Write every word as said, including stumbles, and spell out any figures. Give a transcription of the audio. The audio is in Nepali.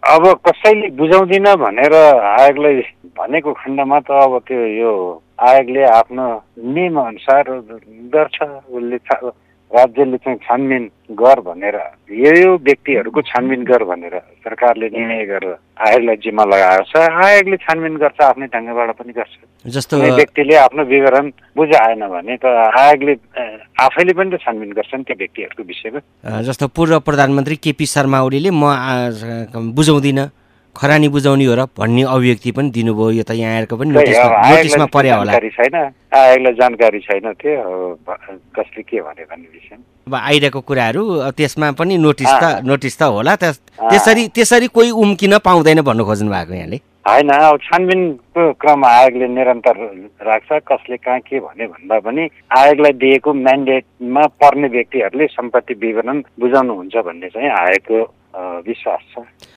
अब कसैले बुझाउँदिन भनेर आयोगलाई भनेको खण्डमा त अब त्यो यो आयोगले आफ्नो नियम अनुसार गर्छ। उसले राज्यले चाहिँ छानबिन गर भनेर यो यो व्यक्तिहरूको छानबिन गर भनेर सरकारले निर्णय गरेर आयोगलाई जिम्मा लगाएको छ। आयोगले छानबिन गर्छ, आफ्नै ढङ्गबाट पनि गर्छ। जस्तो व्यक्तिले आफ्नो विवरण बुझाएन भने त आयोगले आफैले पनि त छानबिन गर्छ नि त्यो व्यक्तिहरूको विषयमा। जस्तो पूर्व प्रधानमन्त्री केपी शर्मा ओलीले म बुझाउँदिनँ, खरानी बुझाउने हो र भन्ने अभिव्यक्ति पनि दिनुभयो। यो त यहाँहरूको पनि नोटिसमा नोटिसमा पर्या होला। जानकारी छैन, आयोगलाई जानकारी छैन त्यो कसले के भने भन्ने विषय। अब आइरहेको कुराहरू त्यसमा पनि नोटिस त नोटिस त होला। त्यसरी त्यसरी कोही उम्किन पाउँदैन भन्नु खोज्नु भएको यहाँले? होइन, अब छानबिनको क्रम आयोगले निरन्तर राख्छ। कसले कहाँ के भने भन्दा पनि आयोगलाई दिएको म्यान्डेटमा पर्ने व्यक्तिहरूले सम्पत्ति विवरण बुझाउनुहुन्छ भन्ने चाहिँ आयोगको विश्वास छ।